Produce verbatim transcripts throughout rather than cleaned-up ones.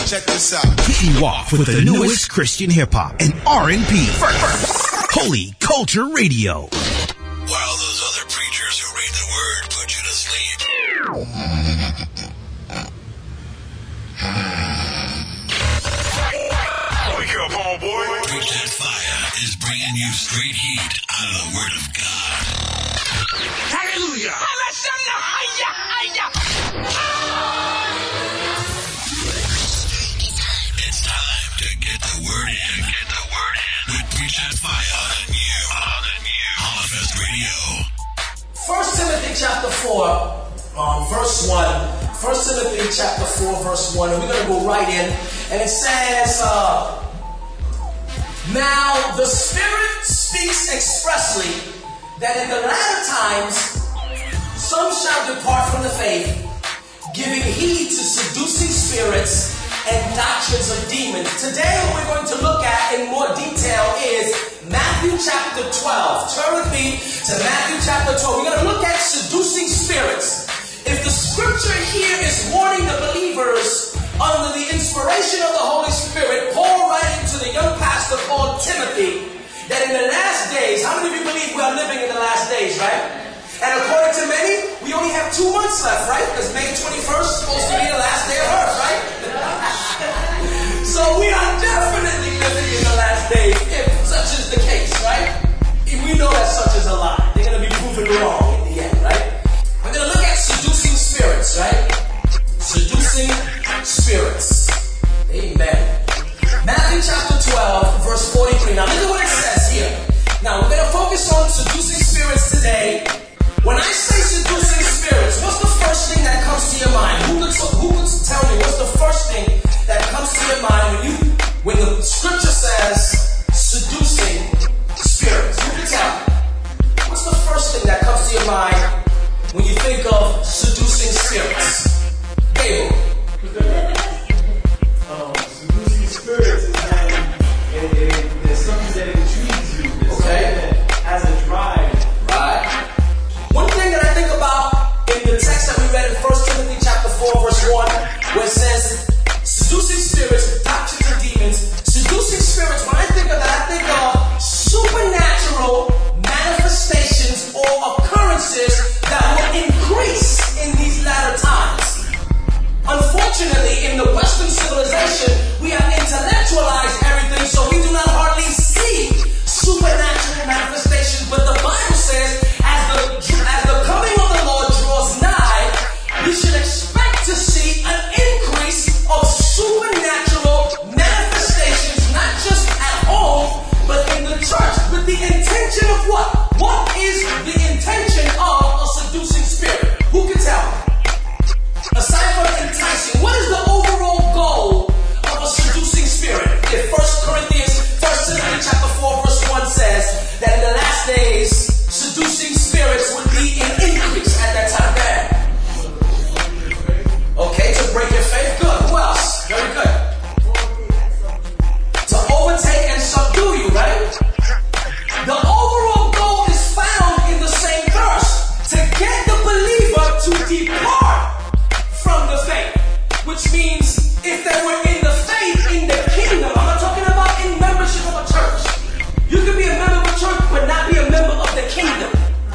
Check this out. Kicking you off with the newest Christian hip-hop and R and B. Holy Culture Radio. While those other preachers who read the word put you to sleep. Wake up, homeboy. Preach That Fire is bringing you straight heat out of the Word of God. Hallelujah. It's time to get the word in. Get the word in. With Preach That Fire on you. On you. Hallfest Radio. First Timothy chapter four, um, verse one. First Timothy chapter four, verse one. And we're going to go right in. And it says, uh, now the Spirit speaks expressly that in the latter times some shall depart from the faith, giving heed to seducing spirits and doctrines of demons. Today what we're going to look at in more detail is Matthew chapter twelve. Turn with me to Matthew chapter twelve. We're going to look at seducing spirits. If the scripture here is warning the believers under the inspiration of the Holy Spirit, Paul writing to the young pastor called Timothy, that in the last days, how many of you believe we are living in the last days, right? And according to many, we only have two months left, right? Because May twenty-first is supposed to be the last day of Earth, right? So we are definitely living in the last days, if such is the case, right? If we know that such is a lie. They're going to be proven wrong in the end, right? We're going to look at seducing spirits, right? Seducing spirits. Amen. Matthew chapter twelve, verse forty-three. Now look at what it says here. Now we're going to focus on seducing spirits today. When I say seducing spirits, what's the first thing that comes to your mind? Who could, who could tell me what's the first thing that comes to your mind when you, when the scripture says seducing spirits? Who can tell me? What's the first thing that comes to your mind when you think of seducing spirits? Gabriel. um, seducing spirits is when it, it, there's something that intrigues you. There's Okay. something that has a drive. Right. One thing that I think about in the text that we read in First Timothy chapter four, verse one, where it says, seducing spirits, doctrines of demons. Seducing spirits, when I think of that, I think of supernatural manifestations or occurrences that will increase in these latter times. Unfortunately, in the Western civilization, we have intellectualized everything, so we do not hardly see supernatural manifestations. But the Bible says, as the, as the coming of the Lord draws nigh, we should expect to see an increase of supernatural manifestations, not just at home, but in the church, with the intention of what? What is the intention of a seducing spirit? Who can tell me? Aside from enticing, what is the overall goal of a seducing spirit? If First Corinthians, First Timothy chapter four, verse one says that in the last days, seducing spirits would be in increase at that time. Bad. Okay, to break your faith. Good. Who else? Very good. To overtake and subdue you, right? The overall goal is found in the same verse. To get the believer to depart from the faith. Which means if they were in the faith, in the kingdom, I'm not talking about in membership of a church. You can be a member of a church but not be a member of the kingdom.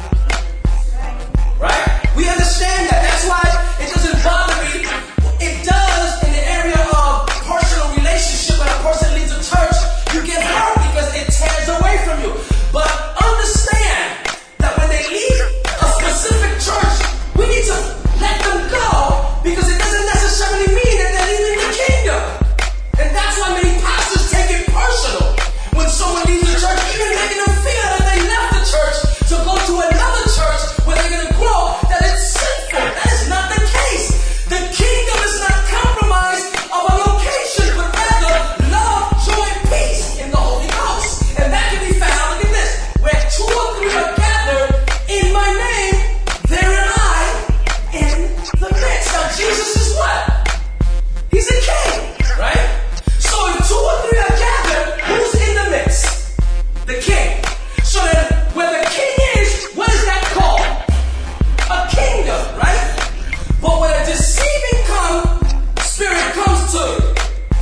Right? We understand that. That's why it doesn't bother me. It does in the area of personal relationship. When a person leaves a church, you get hurt because it tears away from you. But understand that when they leave a specific church, we need to let them go, because it doesn't necessarily mean that they're leaving the kingdom. And that's why many pastors take it personal when someone leaves the church, even making them feel that they left the church to go to another church where they're going to grow, that it's sinful. That is not the case. The kingdom is not compromised of a location, but rather love, joy, and peace in the Holy Ghost. And that can be found, look at this, where two or three are gathered in my name, there am I in the midst. Now Jesus is what? He's a king, right? So if two or three are gathered, who's in the midst? The king. So then where the king is, what is that called? A kingdom, right? But when a deceiving come, spirit comes to you,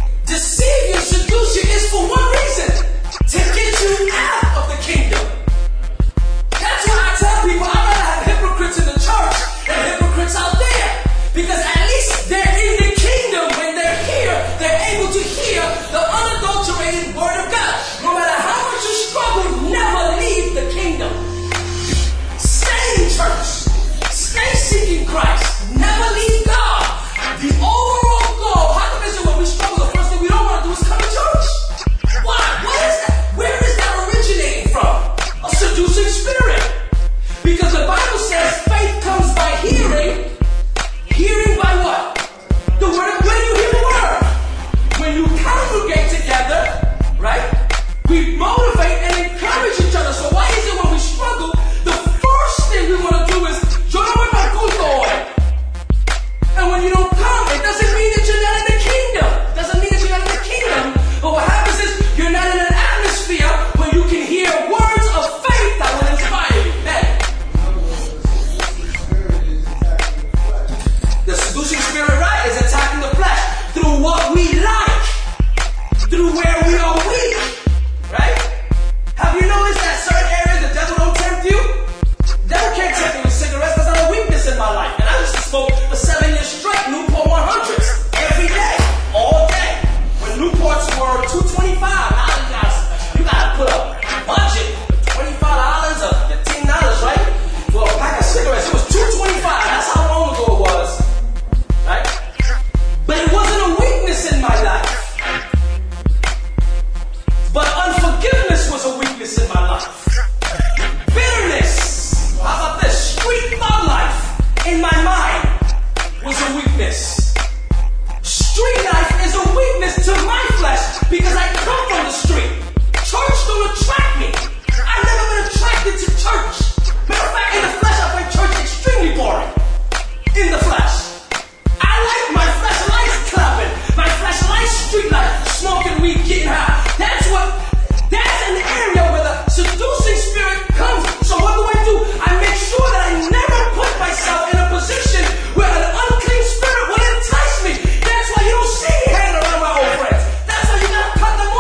to my flesh because I come from the street. Church don't attract me. I've never been attracted to church. Matter of fact, in the flesh, I find church extremely boring. In the flesh. I like my flesh lights clapping. My flesh lights street life, smoking weed, getting high. That's what, that's an area where the seducing spirit comes. So what do I do? I make sure that I never put myself in a position where an unclean spirit will entice me. That's why you don't see me hanging around my old friends. That's why you gotta cut them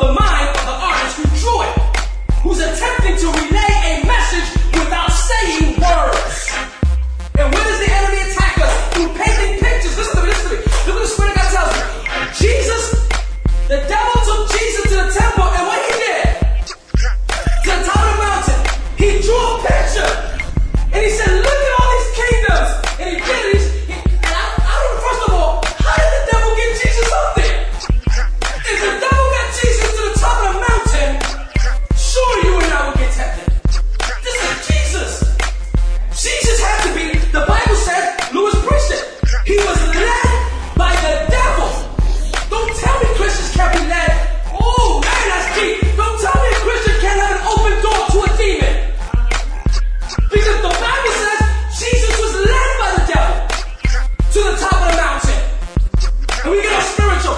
the mind of the artist who drew it, who's attempting to relay a message without saying words. And when does the enemy attack us? Through painting pictures. Listen to me, listen to me. Look what the Spirit of God tells me. Jesus, the devil took Jesus to the temple, and what he did, to the top of the mountain, he drew a picture. And he said, look at all these kingdoms. And he did it. He, and I, I don't know, first of all, how did the devil get Jesus up there? If the devil got Jesus to the top of the mountain, sure you and I would get tempted. This is Jesus. Jesus had to be, the Bible says, Lewis preached it, he was led by the devil. Don't tell me Christians can't be led. Oh man, that's deep. Don't tell me a Christian can't have an open door to a demon. Because the Bible says Jesus was led by the devil to the top of the mountain. And we get all spiritual.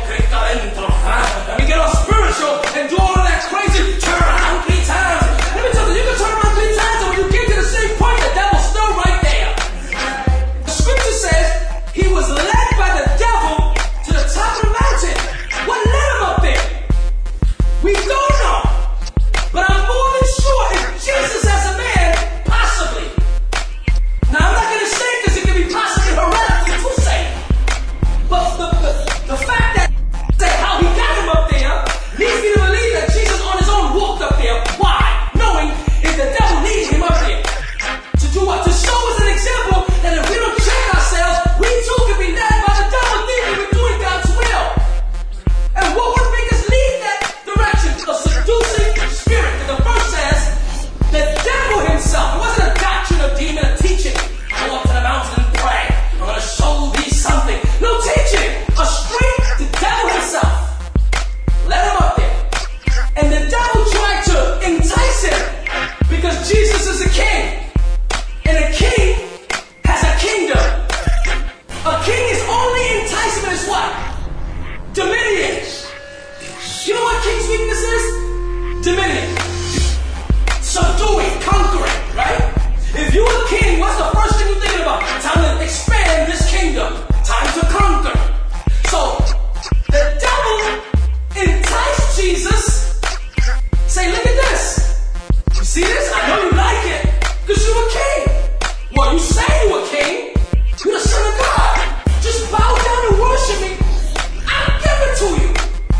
And we get all spiritual and do all of that crazy turn around three times. Let me tell you, you can turn around three times and when you get to the same point, the devil's still right there. The scripture says he was led by the devil to the top of the mountain. What led him up there? We don't know. But I'm more than sure if Jesus as a man, possibly. Now I'm not going to say because it can be possibly heretical to say. But the, the, the fact that, that how he got him up there leads me to believe that Jesus on his own walked up there. Why? Knowing if the devil needs him up there. To do what? To show us an example that if we don't check ourselves, we too can be led by the devil thinking we're doing God's will. And what would make us lead that direction? A seducing spirit. And the verse says, the devil himself, it wasn't a doctrine, a demon, a teaching. Go up to the mountain and pray. I'm going to show thee something. No teaching. A straight, the devil himself. Let him up there. And the devil tried to entice him because Jesus is a king. And a king has a kingdom. A king's only enticement is what? Dominion. You know what king's weakness is? Dominion. Subduing, conquering, right? If you're a king, what's the first thing you're thinking about? Time to expand this kingdom. Time to conquer. So, the devil enticed Jesus. Say, look at this. You see this? I know you like it. Because you're a king. Well, you say you're a king. You're the son of God. Just bow down and worship me. I'll give it to you.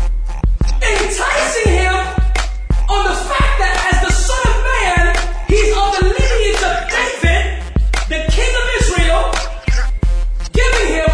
Enticing him on the fact that as the son of man, he's of the lineage of David, the king of Israel, giving him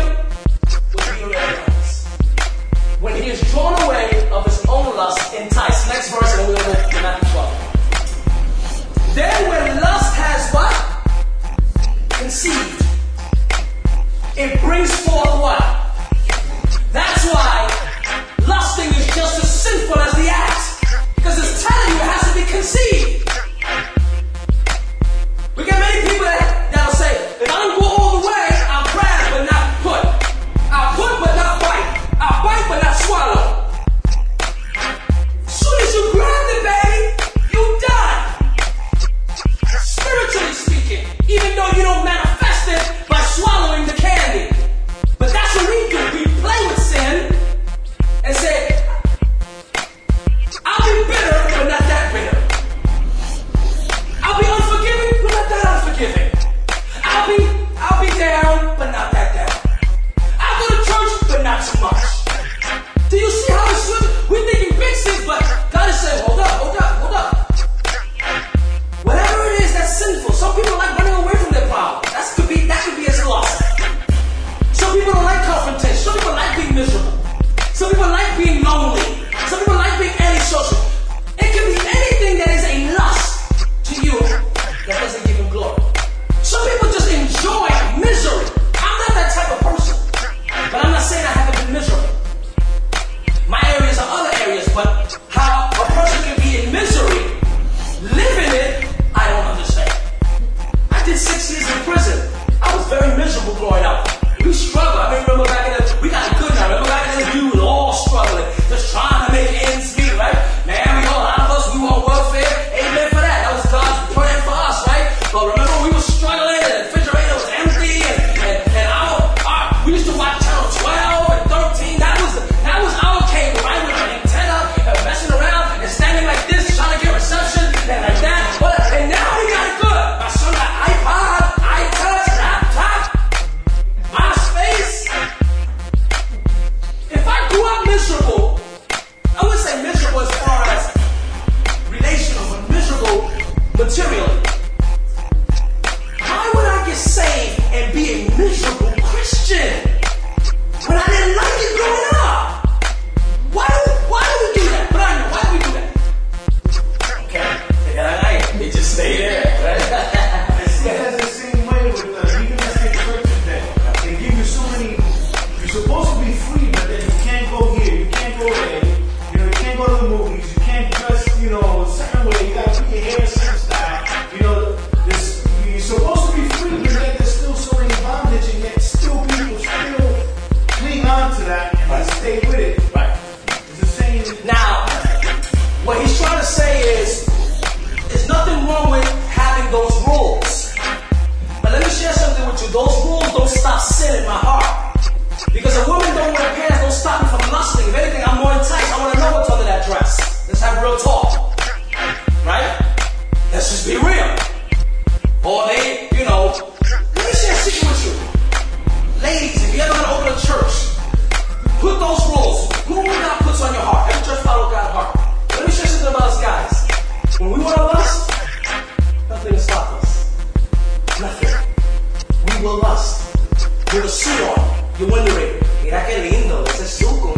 miserable, I wouldn't say miserable as far as relational, but miserable materially. Why would I get saved and be a miserable Christian when I didn't like it growing up? Why do, why do we do that? But I know, why do we do that? Okay, yeah, they just stay there. It's the same way with uh, even let's take church today. They give you so many. You're supposed to be free, but then you can't go here, you can't go there. You know, you can't go to the movies, you can't dress, you know, a certain way. You gotta put your hair a certain style. You know, this, you're supposed to be free, but yet there's still so many bondage, and yet still people still cling on to that and they stay with it. Right. It's the same. Now, what he's trying to say is, there's nothing wrong with having those rules. But let me share something with you. Those rules don't stop sin in my heart. Because a woman don't wear pants don't stop me from lusting. If anything, I'm more enticed. I want to know what's under that dress. Let's have real talk. Right? Let's just be real. Or they, you know, let me share a secret with you. Ladies, if you ever want to open a church, put those rules. Who God puts on your heart? Every church follow God's heart. Let me share something about us guys. When we want to lust, nothing will stop us. Nothing. We will lust. With a suit on, you're wondering, mira que lindo, ese suco.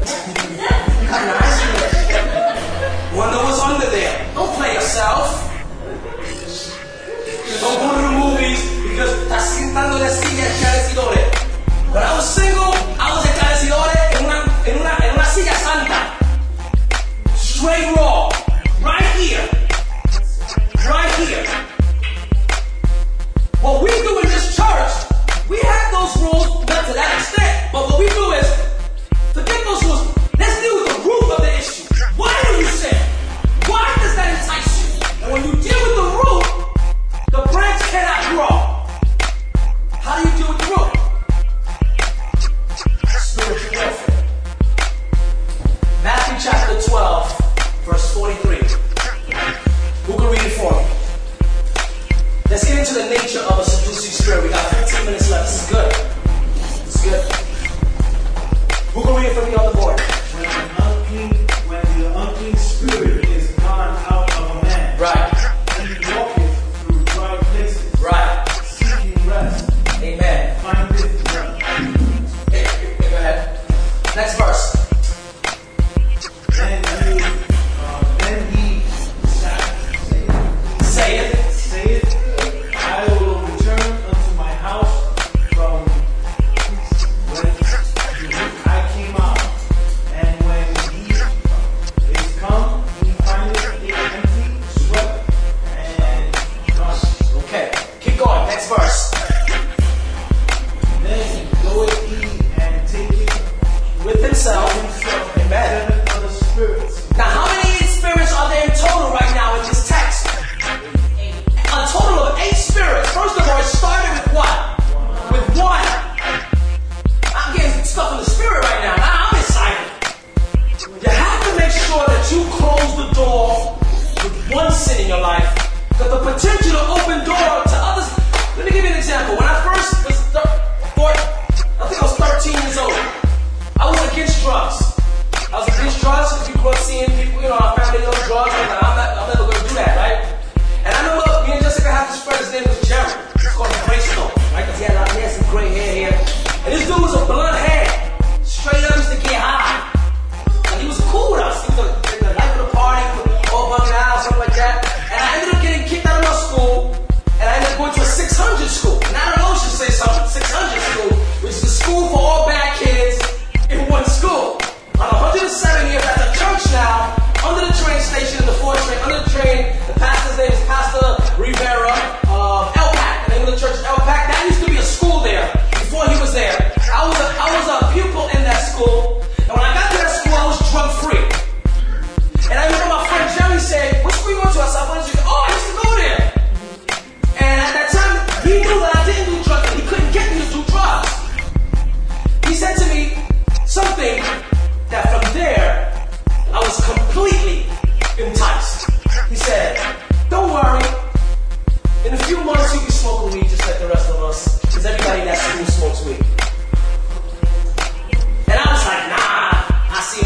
Wonder what's under there. Don't play yourself. Don't go to the movies because estás sentando la silla de cabecidores. When I was single, I was en cabecidores en una, en una, en una silla santa. Straight raw. Right here. Right here. What we do in this church, we have those rules, not to that extent, but what we do is, forget those rules, let's deal with the root of the issue. Why do you sin? Why does that entice you? And when you deal with the root, the branch cannot grow. How do you deal with the root? Spiritual warfare. Matthew chapter twelve, verse forty-three. Who can read it for me? Let's get into the nature of a seducing spirit. We got fifteen minutes left. This is good. This is good. Who can read it for me on the board? When the unclean, when the unclean spirit is gone out of a man, Right. he walketh through dry places, Right. seeking rest, Amen. findeth none. Go ahead. Next verse. Then he, uh, then he saith, Say it. saith, I will return unto my house from whence I came out. And when he is come, he findeth it empty, swept, and gone. Okay. Keep going. Next verse. Then goeth he and taketh With himself. himself Amen. seven other spirits. Now, how many spirits are there in total right now in this text? A total of eight spirits. First of all, it started with what? With one. I'm getting stuff in the spirit right now. Now I'm excited. You have to make sure that you close the door with one sin in your life. Because the potential to open door to others. Let me give you an example. When I first was thir- four, I think I was thirteen years old. I was against drugs. I was against drugs because people were seeing people, you know, our family on drugs. I'm like, I'm, not, I'm never going to do that, right? And I remember me and Jessica had this friend, his name was Jerry. It's called Greystone, right? Because he had, he had some gray hair here. And this dude was a blunt head. Straight up used to get high. And he was cool with us. He was the, the life of the party, all bugging out, something like that. And I ended up getting kicked out of my school. And I ended up going to a six hundred school. And I don't know if you should say something. six hundred school, which is a school for all bad kids in one school. On one hundred seven here at the church now, under the train station in the fourth train, under the train, the pastor's name is Pastor Rivera of El Pac. The name of the church is El Pac. That used to be a school there before he was there. I was a, I was a pupil in that school, and when I got to that school, I was drug free. And I remember my friend Jerry said, "What school you went to?" I said, "I went to." Oh, I used to go there. And at that time, he knew that I didn't do drugs, and he couldn't get me to do drugs. He said to me something that from there, I was completely enticed. He said, "Don't worry. In a few months, you'll be smoking weed just like the rest of us, because everybody in that school smokes weed." And I was like, "Nah." I see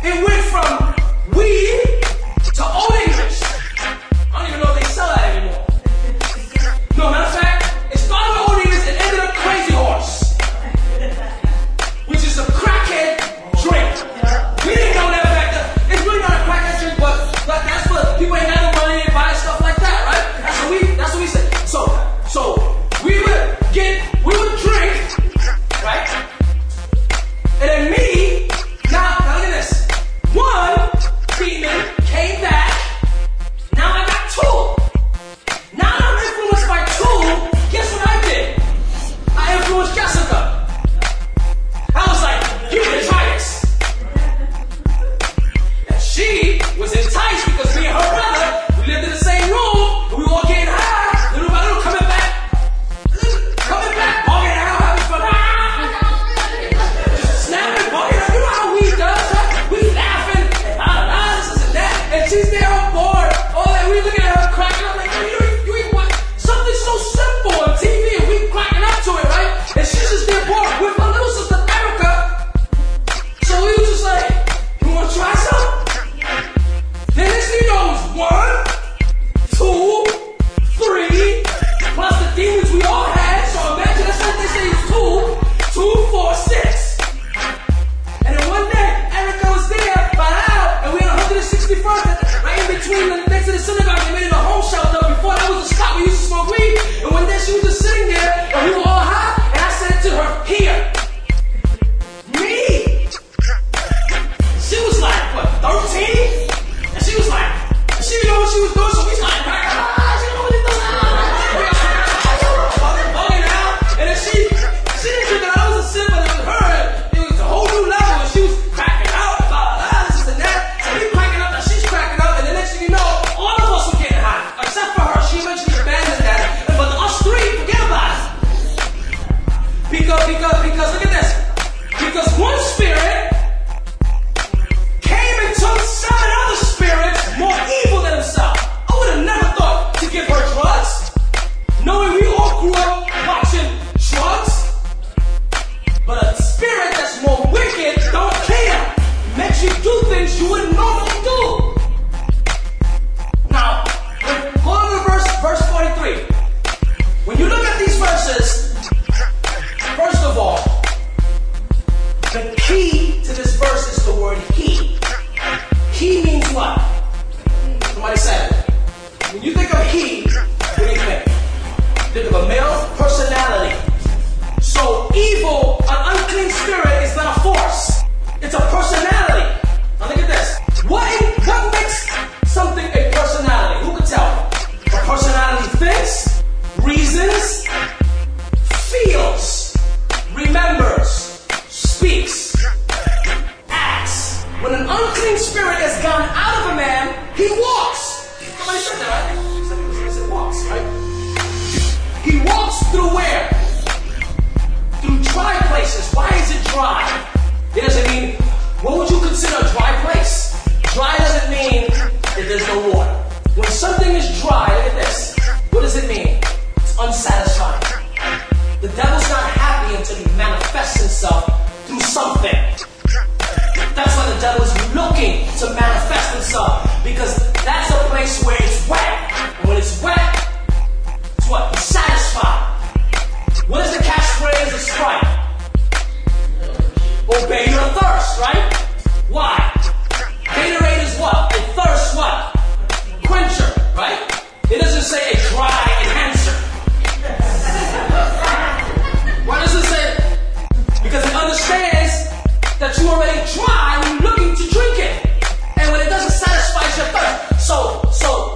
it went from weed to Old English. I don't even know if they sell that anymore. No, matter of fact, it started with Old English and ended up Crazy Horse, which is a crackhead drink. We didn't know that back then. It's really not a crackhead drink, but, but that's what people ain't got no money and buy stuff like that, right? That's what we that's what we said. So so we would get we would drink, right? And then me, now, now look at this. One demon came back. Now I got two. Now that I'm influenced by two, guess what I did? I influenced Jessica. I was like, you can try this. And she was enticed because me and her brother, we lived in the same room, and we were all getting high, little by little coming back, coming back, bugging out, having fun. Ah! Just snapping, bugging out. You know how we does, huh? We laughing, and ah, ah, this and that. And she's there on board. All that, we looking at her cracking up like, you ain't, you ain't what? Something so simple on T V, and we cracking up to it, right? And she's just there bored with my little sister Erica. So we was just like, you want to try some? Then this thing goes one, two, three, plus the demons we all had. So imagine that's what they say is two, two, four, six. And then one day, Erica was there, by now, and we on one hundred sixty-first, right in between, the, next to the synagogue. They made it a home shelter. Before that was a spot we used to smoke weed. And one day she was just sitting there, and we were all high, and I said to her, here, me. She was like, what, thirteen? And she was like, she didn't know what she was doing, so we was like, ah, she didn't know what she was doing. Bugging, bugging out. And then she, she didn't think that I was a sin, but it was her. It was a whole new level, and she was cracking out, blah, blah, blah, this and that. So we cracking up, and she's cracking up, and the next thing you know, all of us were getting high. Except for her, she eventually abandoned that. But us three, forget about it. Because, because, because, look at this. Because one spirit came and took seven other spirits more evil than himself. I would have never thought to give her drugs, knowing we all grew up watching drugs. But a spirit that's more wicked don't care. Makes you do things you wouldn't normally do. Now, go on to verse, verse forty-three. When you look at these verses, first of all, the key to this verse is the word he. He means what? Somebody said it. When you think of he, what do you think? Think of a male personality. So evil, an unclean spirit is not a force. It's a personality. Now look at this. What, what makes something a personality? Who can tell me? A personality thinks, reasons, feels, remembers, speaks, acts. When an unclean spirit has gone out of a man, he walks. Somebody said that, right? Somebody said walks, right? He walks through where? Through dry places. Why is it dry? It doesn't mean, what would you consider a dry place? Dry doesn't mean that there's no water. When something is dry, look at this. What does it mean? It's unsatisfying. The devil's not happy until he manifests himself through something. That's why the devil is looking to manifest himself, because that's a place where it's wet. And when it's wet, it's what? It's satisfied. What is the catchphrase of Sprite? Obey your thirst, right? Why? Gatorade is what? A thirst what? Quencher, right? It doesn't say a dry enhancer. Why does it say? Because it understands that you already dry when you're looking to drink it. And when it doesn't satisfy your thirst. So, so,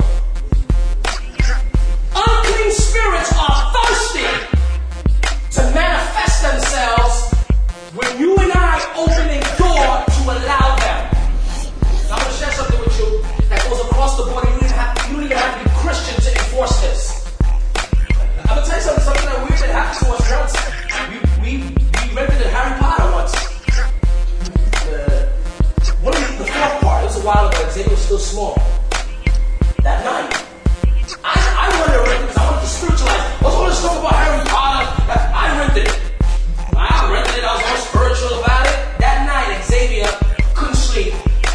unclean spirits are thirsty to manifest themselves when you and I open a door to allow them. Now, I'm going to share something with you that goes across the board. You don't even have, you don't even have to be Christian to enforce this. I'm going to tell you something, something that weird that happened to us once. We, we, we rented a Harry Potter once. Uh, one of the, the fourth part, it was a while ago, Xavier was still small. That night, I, I wanted to rent it because I wanted to spiritualize. I was going to talk about Harry Potter. I rented it. I rented it, I was all spiritual about it. That night, Xavier couldn't sleep.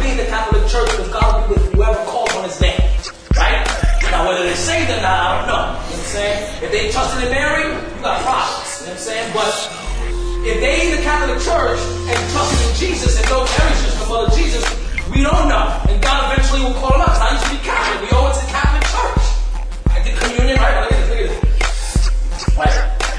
be in the Catholic Church because God will be with whoever calls on his name. Right? Now, whether they're saved or not, I don't know. You know what I'm saying? If they trusted in Mary, you got problems. You know what I'm saying? But if they in the Catholic Church and trusted in Jesus and know Mary's just the mother of Jesus, we don't know. And God eventually will call them out. I used to be Catholic. We owe it to the Catholic Church. I did communion, right? Look at this, look at this. Right?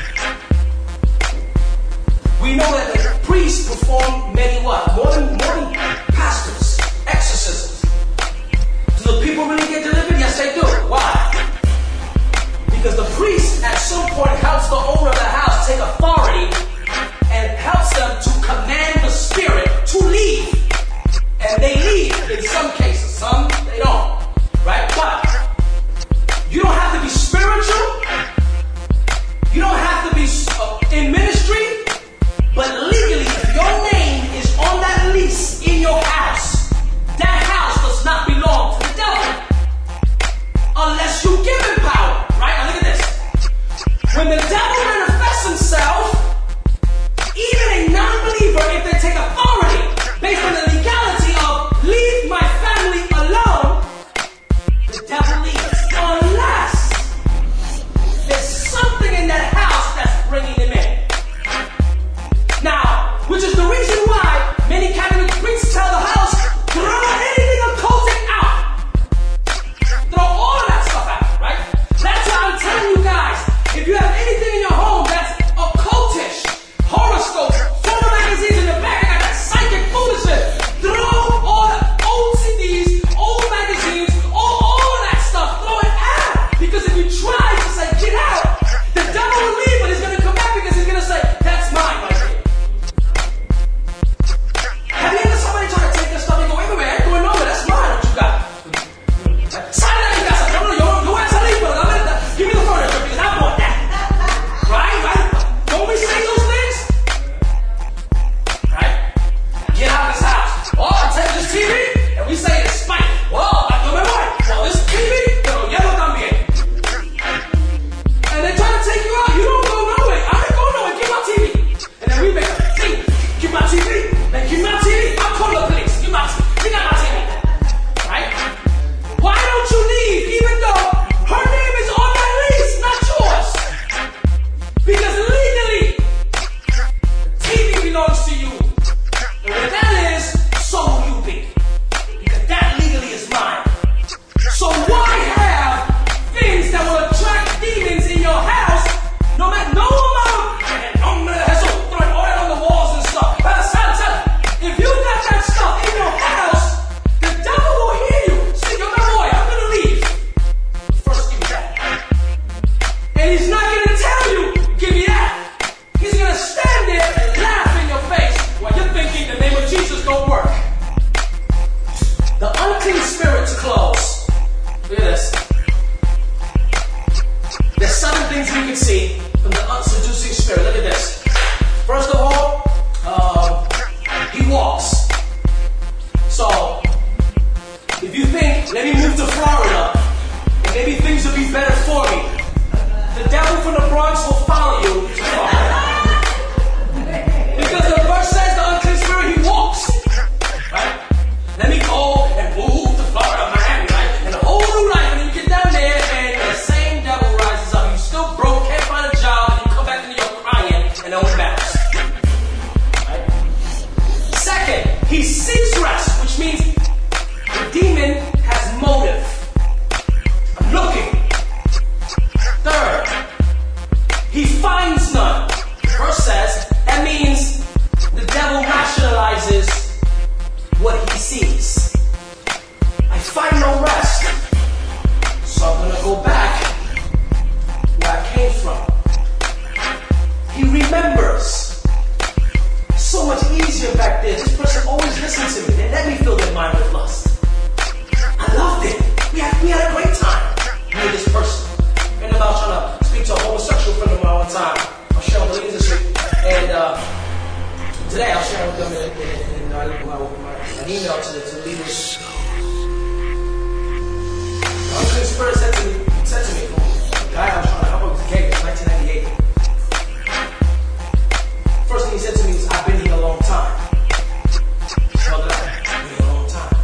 We know that the priests perform many what? More than, more than pastors. Exorcisms. Do the people really get delivered? Yes, they do. Why? Because the priest at some point helps the owner of the house take authority and helps them to command the spirit to leave. And they leave in some cases. Some, they don't. Right? But you don't have to be spiritual. You don't have to be uh, in ministry. But legally, if your name is on that lease in your house, that house does not belong to the devil. Unless you give him power. Right? Now look at this. When the devil manifests himself, even a non-believer, if they take authority based on the legality of leave my family alone, the devil leaves. Unless there's something in that house that's bringing him in. Now, which is the reason why many Catholic priests tell the house, throw anything occultic out. Throw all of that stuff out, right? That's why I'm telling you guys, if you have anything in your home that's occultish, horoscopes, photo magazines in the back, I got that psychic foolishness. Throw all the old C Ds, old magazines, all, all of that stuff, throw it out. Because if you try to say, get out, the devil will leave, but he's going to come back because he's going to say, that's mine right here. Have you ever somebody try to take your stuff and go, wait, wait, wait, I ain't going nowhere, that's mine, what you got? Sign that, you got something. No, no, no, you want to leave, but I'm gonna, give me the furniture because I bought that. Right? Right? Don't we say those things? Right? Get out of this house. Oh, I take this T V, and we say it's spite. Well, I don't remember what. Well, this T V, pero ya no también. And they try to take you out. You don't go nowhere. I ain't going nowhere. Give my T V. And then we make a thing. Give my T V. Then give my T V. I'll call the police. Give my, you got my T V. Right? Why don't you leave even though her name is on that lease, not yours? Because legally, the T V belongs to you. And when that is, so will you be. Because that legally is mine. So why have things that will attract demons in your house, no matter no amount of throwing oil on the walls and stuff? If you got that stuff in your house, the devil will hear you. Say, yo, my boy, I'm gonna leave. First, give me that. And he's not gonna tell you, give me that. He's gonna stand there and laugh in your face while you're thinking the name of Jesus don't work. The unclean spirit to close. Look at this. There's seven things we can see from the unseducing spirit. Look at this. First of all, um, he walks. So, if you think, let me move to Florida, and maybe things will be better for me, the devil from the Bronx will follow you to Florida. Because the verse says the unclean spirit, he walks. Right? Let me go and move to Florida, Miami, right? And a whole new life, and then you get down there, and the same devil rises up. You still broke, can't find a job, and you come back to New York crying, and no one matters. Right? Second, he seeks rest, which means the demon has motive. I'm looking. Third, he finds none. The verse says that means the devil rationalizes what he sees. I find no rest, so I'm going to go back where I came from. He remembers. So much easier back there. This person always listened to me. They let me fill their mind with lust. I loved it. We had, we had a great time with this person. And about trying to speak to a homosexual friend of mine one time. I'll share with the leaders this week. And uh, today I'll share with them in, in, in, in my, my, an email to the, to the leaders. The unclean spirit said to me, said to me, the guy I was trying to help with the cake in nineteen ninety-eight. First thing he said to me was, I've been here a long time. Held it up. I've been here a long time.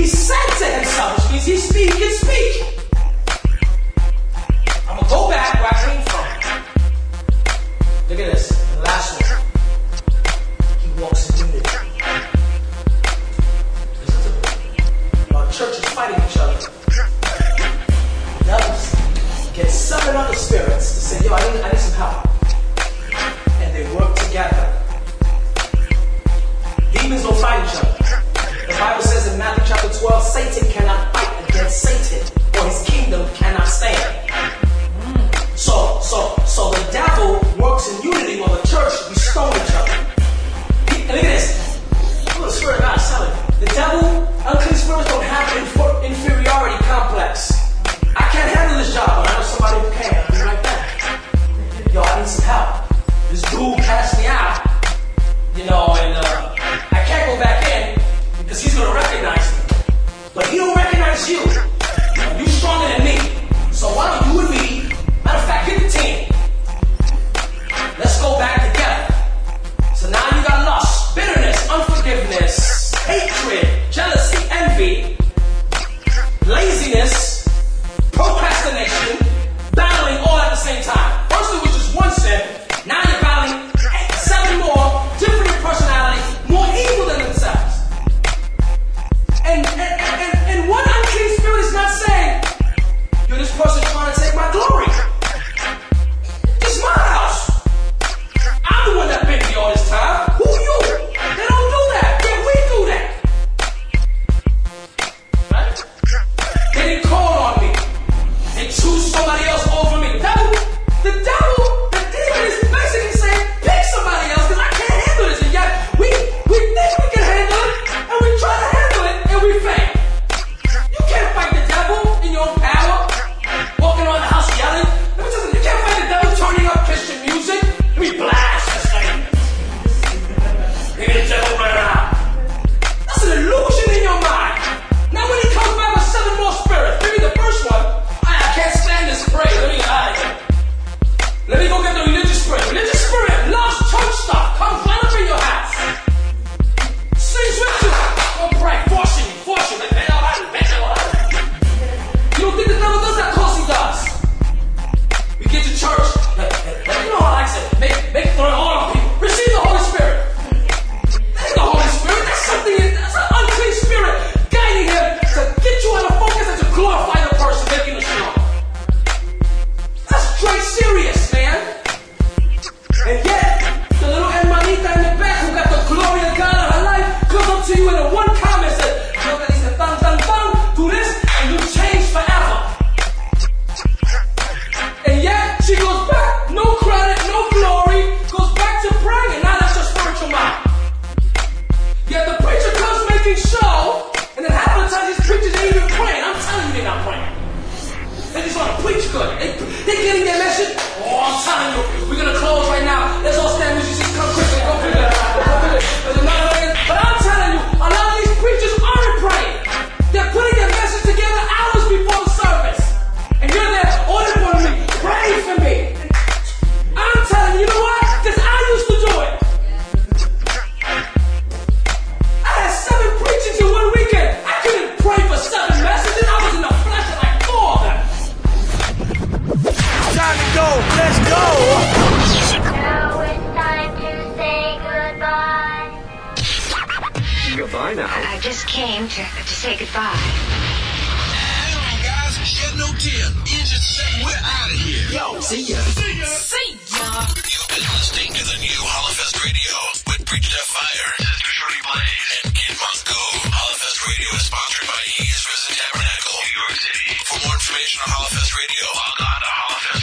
he said to himself, which means he, speak, he can speak. I'm going to go back where I came from. Look at this. The last one. He walks in unity. Listen to me. Our church is fighting each other. The others get seven other spirits to say, yo, I need, I need some help. And they work together. Demons don't fight each other. The Bible says in Matthew chapter twelve, Satan cannot fight against Satan, or his kingdom cannot stand. So, so, so the devil works in unity while the church, we stone each other. He, and look at this. Look, the Spirit of God is telling you. The devil, unclean spirits don't have an infer- inferiority complex. I can't handle this job, but I know somebody who can. I'll be right back. Yo, I need some help. This dude cast me out, you know, and uh, I can't go back in because he's going to recognize me. But he don't recognize you. You're stronger than me. So why don't you and me, matter of fact, get the team. Let's go back together. So now you got lust, bitterness, unforgiveness, hatred, jealousy, envy, laziness, procrastination, battling all at the same time. First it was just one sin. Now you're battling eight, seven more, different in personality, more evil than themselves. And, and, and, and one unclean spirit is not saying, yo, this person's trying to take my glory. It's my house. I'm the one that been here all this time. Who you? They don't do that. Yet we do that. Right? They didn't call on me. They choose somebody else over me. The devil, the devil, the demon is basically saying, pick somebody else because I can't handle this. And yet we, we think we can handle it, and we try to handle it, and we fail. You can't fight the devil in your own power, walking around the house yelling. Let me tell you, you can't fight the devil turning up Christian music. Let me blast this thing. Maybe the devil run out. That's an illusion in your mind. Now when he comes back with seven more spirits, maybe the first one, I, I can't stand this praise. Let me get out of here. Let me go get the religious spirit. Religious spirit loves church stuff. Comes right up in your house. Sings with you. Don't pray. Forcing you. Forcing you. You don't think the devil does that? Of course he does. We get to church. You know how I like it. Make, make it throw all on people. Receive the Holy Spirit. That ain't the Holy Spirit. That's something, that's an unclean spirit guiding him to get you out of focus and to glorify the person making the show. That's straight serious, man. And yet, the little hermanita in the back who got the glory of God in her life comes up to you in a one comment and says, yo, that he said, bang, bang, bang, do this, and you change forever. And yet, she goes back, no credit, no glory, goes back to praying, and now that's her spiritual mind. Yet the preacher comes making show, and then half of the time these preachers ain't even praying. I'm telling you they're not praying. They just want to preach good. They, they getting their message. Oh, I'm telling you, we're going to close right now. Let's all stand. Musicians, come quickly, go quickly. But I'm telling you, a lot of these preachers aren't praying. They're putting their message together hours before the service. And you're there, order for me, pray for me. I'm telling you, you know what? Because I used to do it. I had seven preachings in one weekend. I couldn't pray for seven messages. I was in the flesh of like four of them. Time to go. Let's go. Now it's time to say goodbye. Goodbye now. I just came to, to say goodbye. Hang on, guys. Shed no tear. In just a second, we're out of here. Yo, see ya. See ya. You've been listening to the new Hollowfest Radio with Preacher Jeff Fire, Sister Shorty Blaze, and Kid Monko. Hollowfest Radio is sponsored by He's Risen Tabernacle, New York City. For more information on Hollowfest Radio, log on to hollowfest